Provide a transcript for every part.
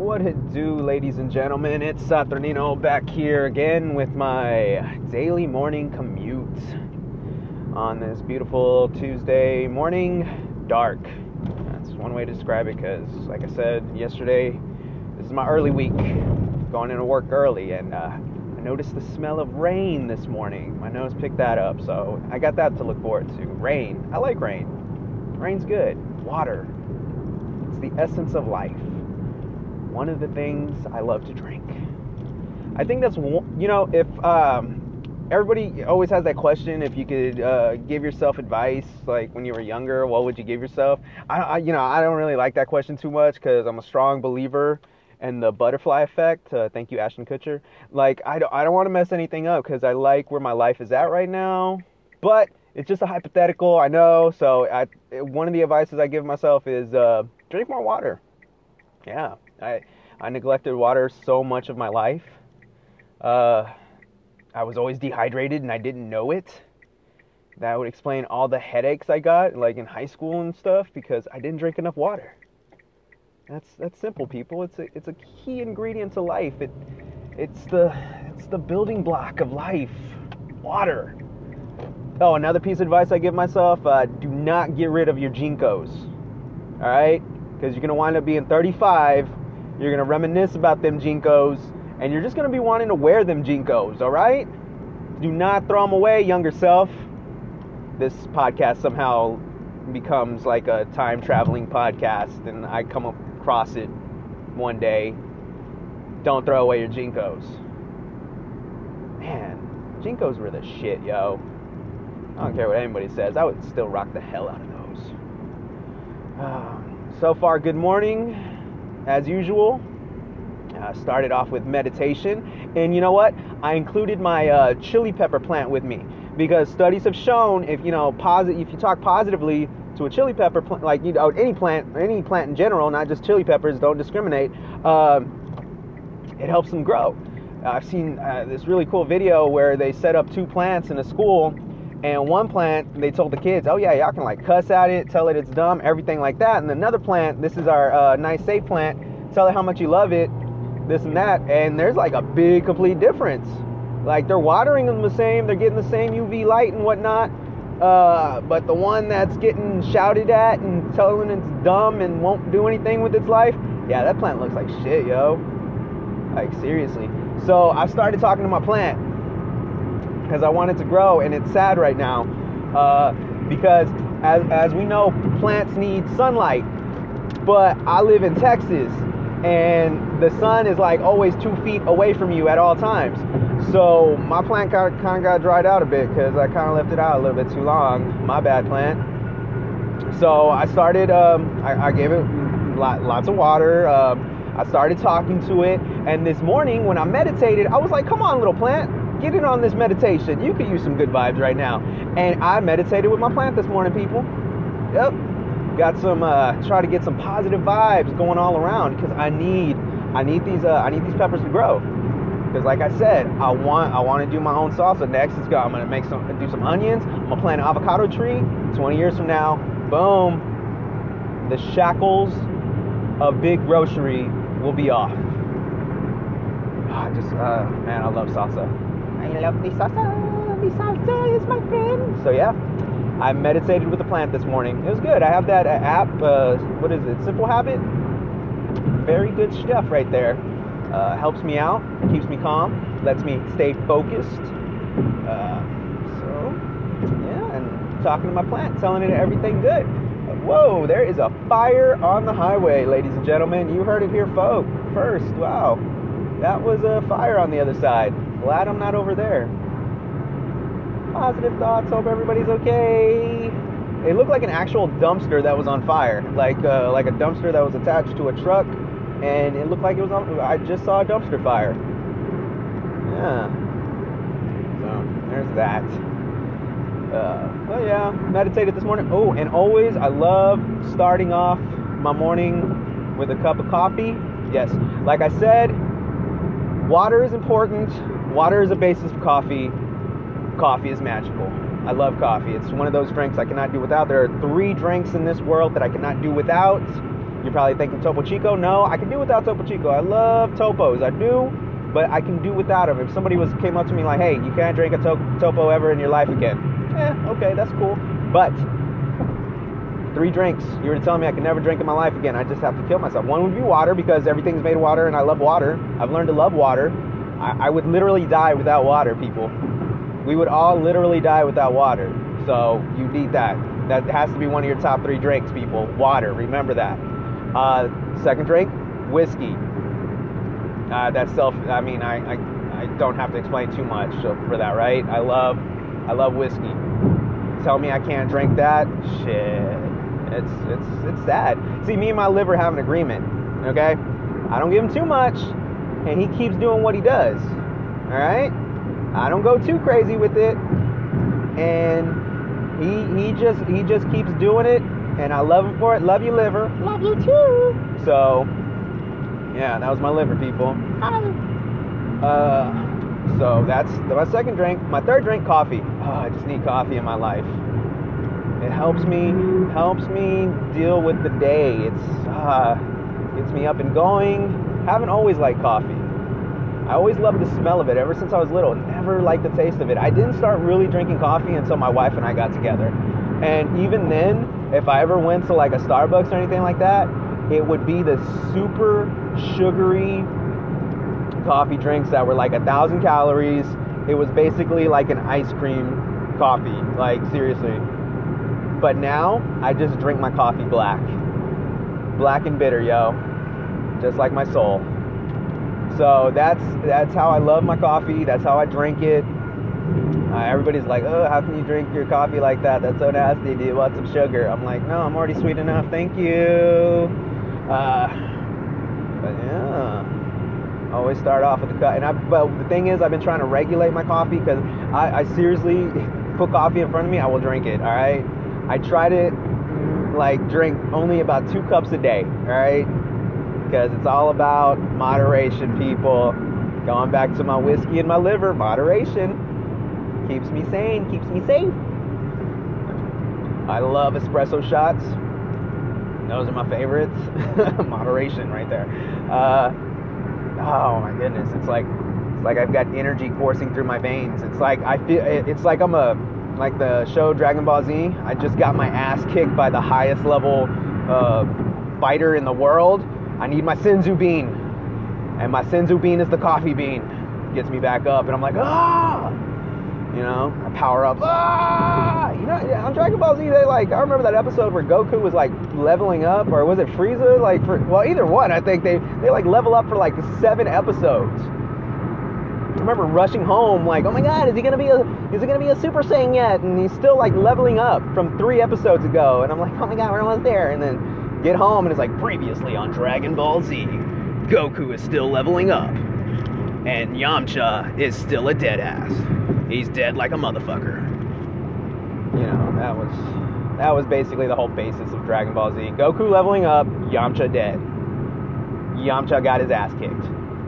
What it do, ladies and gentlemen? It's Saturnino back here again with my daily morning commute on this beautiful Tuesday morning. Dark. That's one way to describe it because, like I said yesterday, this is my early week, going into work early, and I noticed the smell of rain this morning. My nose picked that up, so I got that to look forward to. Rain. I like rain. Rain's good. Water. It's the essence of life. One of the things I love to drink. I think that's, if everybody always has that question, if you could give yourself advice, like when you were younger, what would you give yourself? I don't really like that question too much because I'm a strong believer in the butterfly effect. Thank you, Ashton Kutcher. Like, I don't want to mess anything up because I like where my life is at right now, but it's just a hypothetical, I know. So one of the advices I give myself is drink more water. Yeah. I neglected water so much of my life. I was always dehydrated and I didn't know it. That would explain all the headaches I got, like in high school and stuff, because I didn't drink enough water. That's simple, people. It's a key ingredient to life. It's the building block of life. Water. Oh, another piece of advice I give myself: do not get rid of your JNCOs. All right, because you're gonna wind up being 35. You're going to reminisce about them JNCOs, and you're just going to be wanting to wear them JNCOs, all right? Do not throw them away, younger self. This podcast somehow becomes like a time-traveling podcast, and I come across it one day. Don't throw away your JNCOs. Man, JNCOs were the shit, yo. I don't care what anybody says. I would still rock the hell out of those. So far, good morning. As usual, started off with meditation, and you know what? I included my chili pepper plant with me because studies have shown if you talk positively to a chili pepper plant, like any plant in general, not just chili peppers, don't discriminate. It helps them grow. I've seen this really cool video where they set up two plants in a school. And one plant, they told the kids, oh yeah, y'all can like cuss at it, tell it it's dumb, everything like that. And another plant, this is our nice safe plant, tell it how much you love it, this and that. And there's like a big complete difference. Like they're watering them the same, they're getting the same UV light and whatnot. But the one that's getting shouted at and telling it's dumb and won't do anything with its life, yeah, that plant looks like shit, yo. Like seriously. So I started talking to my plant, because I want it to grow, and it's sad right now because as we know, plants need sunlight, but I live in Texas and the sun is like always 2 feet away from you at all times. So my plant kind of got dried out a bit because I kind of left it out a little bit too long. My bad, plant. So I started, I gave it lots of water. I started talking to it, and this morning when I meditated, I was like, come on, little plant, get in on this meditation. You could use some good vibes right now. And I meditated with my plant this morning, people. Yep. Got some, try to get some positive vibes going all around because I need these peppers to grow. Because like I said, I want to do my own salsa next. I'm gonna do some onions. I'm gonna plant an avocado tree. 20 years from now, boom, the shackles of big grocery will be off. Man, I love salsa. I love the salsa. The salsa is my friend. So yeah, I meditated with the plant this morning. It was good. I have that app. What is it? Simple Habit. Very good stuff right there. Helps me out, keeps me calm, lets me stay focused. And talking to my plant, telling it everything good. Whoa, there is a fire on the highway, ladies and gentlemen. You heard it here first. Wow, that was a fire on the other side. Glad I'm not over there. Positive thoughts. Hope everybody's okay. It looked like an actual dumpster that was on fire, like a dumpster that was attached to a truck, and it looked like it was on. I just saw a dumpster fire. Yeah. So there's that. Well, yeah, meditated this morning. Oh, and always I love starting off my morning with a cup of coffee. Yes, like I said, water is important. Water is a basis of coffee. Coffee is magical. I love coffee. It's one of those drinks I cannot do without. There are 3 drinks in this world that I cannot do without. You're probably thinking Topo Chico. No, I can do without Topo Chico. I love Topos. I do, but I can do without them. If somebody came up to me like, hey, you can't drink a Topo ever in your life again. Okay, that's cool. But 3 drinks. You were telling me I could never drink in my life again. I just have to kill myself. 1 would be water, because everything's made of water and I love water. I've learned to love water. I would literally die without water, people. We would all literally die without water. So you need that. That has to be one of your top 3 drinks, people. Water. Remember that. Second drink, whiskey. I don't have to explain too much for that, right? I love whiskey. Tell me I can't drink that? Shit. It's sad. See, me and my liver have an agreement, okay? I don't give him too much, and he keeps doing what he does, all right? I don't go too crazy with it, and he just keeps doing it, and I love him for it. Love you, liver. Love you too. So, yeah, that was my liver, people. So that's my second drink. My third drink, coffee. I just need coffee in my life. It helps me deal with the day. Gets me up and going. Haven't always liked coffee. I always loved the smell of it ever since I was little. Never liked the taste of it. I didn't start really drinking coffee until my wife and I got together. And even then, if I ever went to like a Starbucks or anything like that, it would be the super sugary coffee drinks that were like 1,000 calories. It was basically like an ice cream coffee, like seriously. But now I just drink my coffee black and bitter, yo, just like my soul. So that's how I love my coffee. That's how I drink it. Everybody's like, oh, how can you drink your coffee like that? That's so nasty. Do you want some sugar? I'm like, no, I'm already sweet enough. Thank you. But yeah, always start off with the cut. But the thing is, I've been trying to regulate my coffee, because I seriously put coffee in front of me, I will drink it. All right. I try to like drink only about 2 cups a day. All right. Because it's all about moderation, people. Going back to my whiskey and my liver, moderation keeps me sane, keeps me safe. I love espresso shots. Those are my favorites. Moderation right there. Oh my goodness, it's like I've got energy coursing through my veins. It's like I'm like the show Dragon Ball Z. I just got my ass kicked by the highest level fighter in the world. I need my Senzu bean, and my Senzu bean is the coffee bean. Gets me back up, and I'm like, I power up. On Dragon Ball Z, I remember that episode where Goku was like leveling up, or was it Frieza? Either one. I think they like level up for like 7 episodes. I remember rushing home, like, oh my god, is he gonna be a Super Saiyan yet? And he's still like leveling up from 3 episodes ago, and I'm like, oh my god, we're almost there. And then get home, and it's like, previously on Dragon Ball Z, Goku is still leveling up, and Yamcha is still a dead ass. He's dead like a motherfucker. That was basically the whole basis of Dragon Ball Z. Goku leveling up, Yamcha dead. Yamcha got his ass kicked.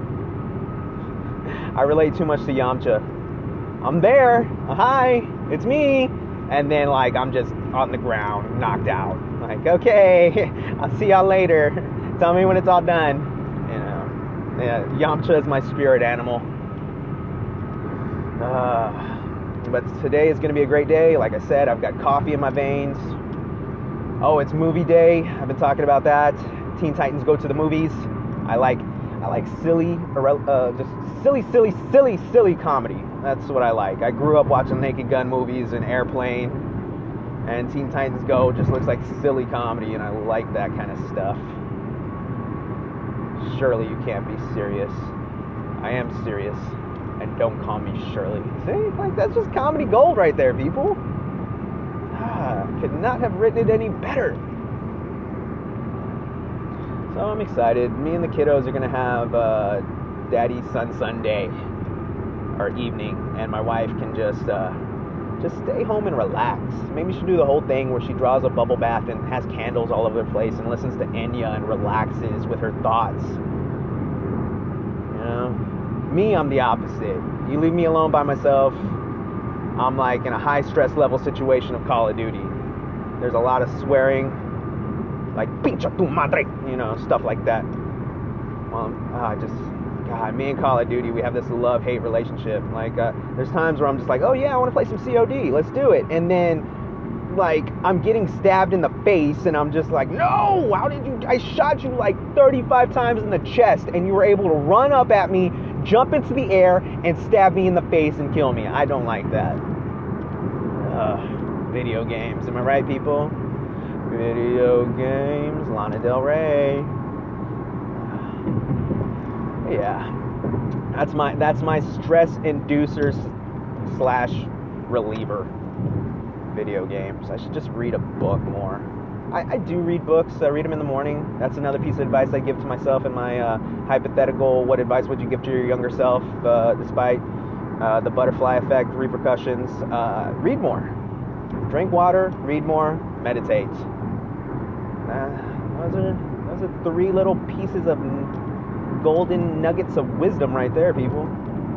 I relate too much to Yamcha. I'm there. Hi, it's me. And then I'm just on the ground, knocked out. Like, okay, I'll see y'all later. Tell me when it's all done. Yeah, Yamcha is my spirit animal. But today is going to be a great day. Like I said, I've got coffee in my veins. Oh, it's movie day. I've been talking about that. Teen Titans Go to the Movies. I like silly, just silly comedy. That's what I like. I grew up watching Naked Gun movies and Airplane, and Teen Titans Go just looks like silly comedy, and I like that kind of stuff. Surely you can't be serious. I am serious, and don't call me Shirley. See, that's just comedy gold right there, people. Could not have written it any better. So I'm excited. Me and the kiddos are gonna have Daddy Son Sunday, or evening, and my wife can just stay home and relax. Maybe she should do the whole thing where she draws a bubble bath and has candles all over the place and listens to Enya and relaxes with her thoughts. Me, I'm the opposite. You leave me alone by myself, I'm like in a high stress level situation of Call of Duty. There's a lot of swearing, like pincha tu madre, stuff like that. Well, God, me and Call of Duty, we have this love-hate relationship. Like, there's times where I'm just like, oh yeah, I want to play some COD, let's do it. And then, like, I'm getting stabbed in the face, and I'm just like, no, I shot you like 35 times in the chest, and you were able to run up at me, jump into the air, and stab me in the face and kill me. I don't like that. Video games, am I right, people? Video games, Lana Del Rey. Yeah, that's my stress inducer / reliever. Video games. I should just read a book more. I do read books. I read them in the morning. That's another piece of advice I give to myself in my hypothetical. What advice would you give to your younger self, despite the butterfly effect repercussions? Read more. Drink water. Read more. Meditate. Those are 3 little pieces of golden nuggets of wisdom right there, people.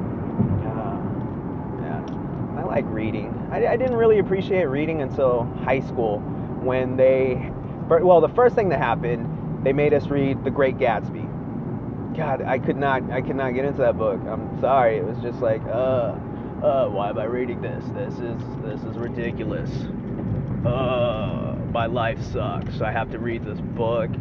Yeah, I like reading. I didn't really appreciate reading until high school when the first thing that happened, they made us read The Great Gatsby. God, I could not get into that book. I'm sorry. It was just like, why am I reading this? This is ridiculous. My life sucks. I have to read this book.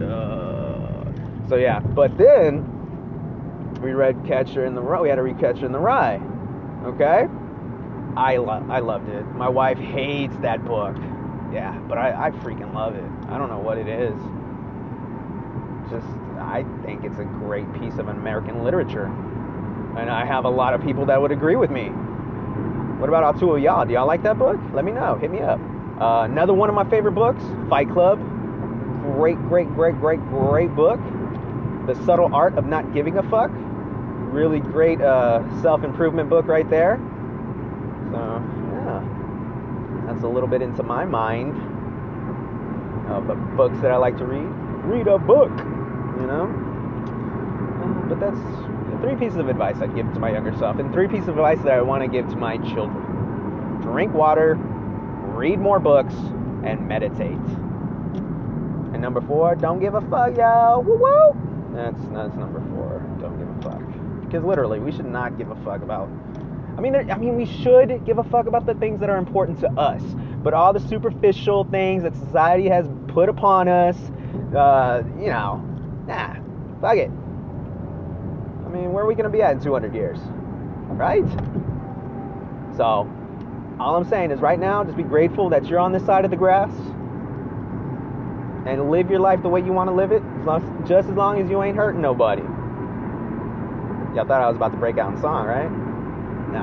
So yeah, but then we read Catcher in the Rye. We had to read Catcher in the Rye. Okay, I loved it. My wife hates that book. Yeah, but I freaking love it. I don't know what it is. I think it's a great piece of American literature, and I have a lot of people that would agree with me. What about all 2 of y'all? Do y'all like that book? Let me know. Hit me up. Another one of my favorite books, Fight Club. Great book. The Subtle Art of Not Giving a Fuck. Really great self-improvement book right there. So, yeah. That's a little bit into my mind of books that I like to read. Read a book, But that's 3 pieces of advice I'd give to my younger self, and 3 pieces of advice that I want to give to my children. Drink water, read more books, and meditate. And number 4, don't give a fuck, yo. Woo woo. That's number 4. Don't give a fuck. Because literally, we should not give a fuck about. I mean, we should give a fuck about the things that are important to us. But all the superficial things that society has put upon us, fuck it. I mean, where are we gonna be at in 200 years, right? So, all I'm saying is, right now, just be grateful that you're on this side of the grass. And live your life the way you want to live it, just as long as you ain't hurting nobody. Y'all thought I was about to break out in song, right? No.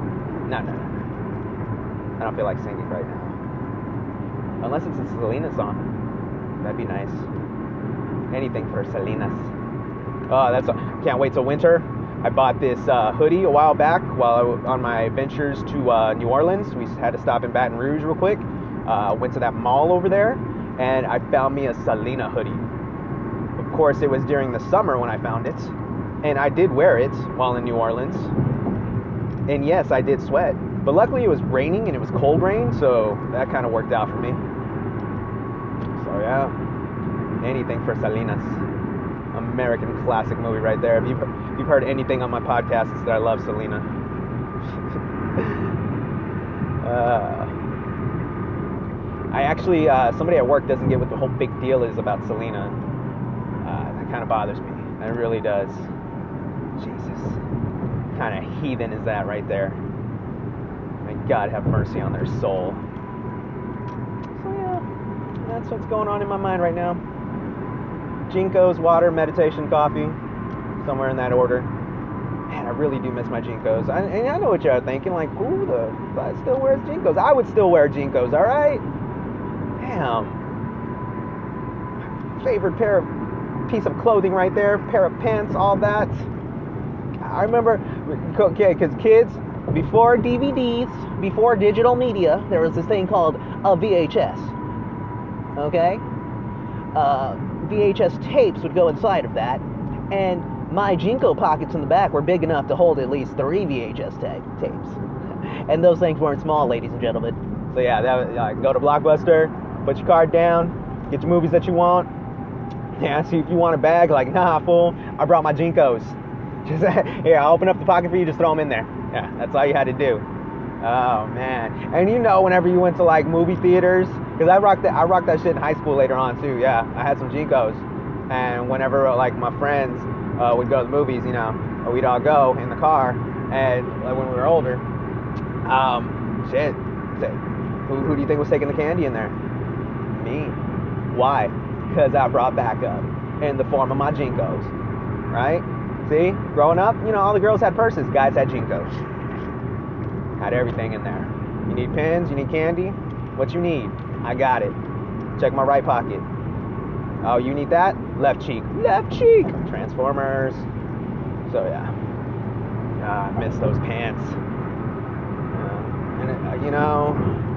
I don't feel like singing right now. Unless it's a Selena song. That'd be nice. Anything for Selena's. Oh, can't wait till winter. I bought this hoodie a while back while I was on my ventures to New Orleans. We had to stop in Baton Rouge real quick. Went to that mall over there. And I found me a Selena hoodie. Of course, it was during the summer when I found it. And I did wear it while in New Orleans. And yes, I did sweat. But luckily it was raining and it was cold rain, so that kind of worked out for me. So yeah, anything for Selena's. American classic movie right there. If you've heard anything on my podcast, it's that I love Selena. I actually, somebody at work doesn't get what the whole big deal is about Selena. That kind of bothers me. It really does. Jesus. What kind of heathen is that right there? May God have mercy on their soul. So yeah, that's what's going on in my mind right now. Jinkos, water, meditation, coffee. Somewhere in that order. Man, I really do miss my Jinkos. And I know what y'all are thinking, like, who the fuck still wears Jinkos? I would still wear Jinkos, alright? Damn. Favorite piece of clothing right there, pair of pants, all that. I remember, okay, because kids, before DVDs, before digital media, there was this thing called a VHS. Okay? VHS tapes would go inside of that, and my Jinko pockets in the back were big enough to hold at least 3 VHS tapes. And those things weren't small, ladies and gentlemen. So yeah, go to Blockbuster, put your card down, Get your movies that you want. Yeah, see if you want a bag. Like, nah, fool. I brought my Jinkos. Just here, I'll open up the pocket for you. Just throw them in there. Yeah, that's all you had to do. Oh man. And you know, whenever you went to like movie theaters, because I rocked that shit in high school later on too. Yeah, I had some Jinkos, and whenever like my friends would go to the movies, you know, we'd all go in the car, and like when we were older, shit. Who do you think was taking the candy in there? Me. Why? Because I brought backup in the form of my Jinkos, right? See, growing up, you know, all the girls had purses, guys had Jinkos. Had everything in there. You need pens, you need candy, what you need, I got it. Check my right pocket. Oh, you need that? Left cheek. Left cheek! Transformers. So yeah. I miss those pants. And you know,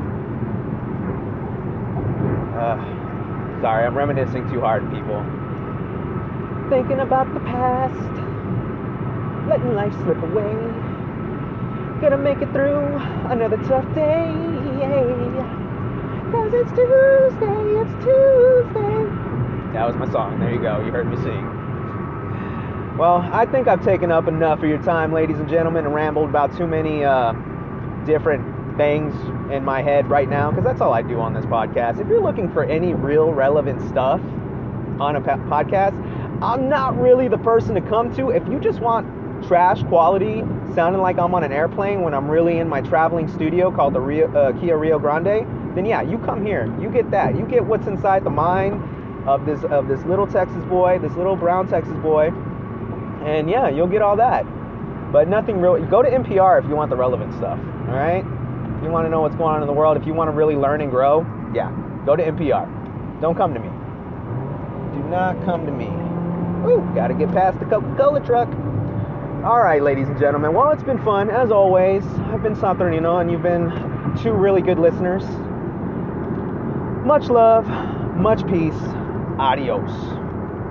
sorry, I'm reminiscing too hard, people. Thinking about the past, letting life slip away. Gonna make it through another tough day. 'Cause it's Tuesday, it's Tuesday. That was my song. There you go. You heard me sing. Well, I think I've taken up enough of your time, ladies and gentlemen, and rambled about too many different things in my head right now, because that's all I do on this podcast. If you're looking for any real relevant stuff on a podcast, I'm not really the person to come to. If you just want trash quality, sounding like I'm on an airplane when I'm really in my traveling studio called the Kia Rio Grande, then yeah, you come here. You get that. You get what's inside the mind of this little Texas boy, this little brown Texas boy, and yeah, you'll get all that. But nothing real. Go to NPR if you want the relevant stuff. All right. If you want to know what's going on in the world, if you want to really learn and grow, yeah, go to NPR. Don't come to me. Do not come to me. Ooh, gotta get past the Coca-Cola truck. All right, ladies and gentlemen. Well, it's been fun as always. I've been Saturnino, and you've been two really good listeners. Much love, much peace. Adios.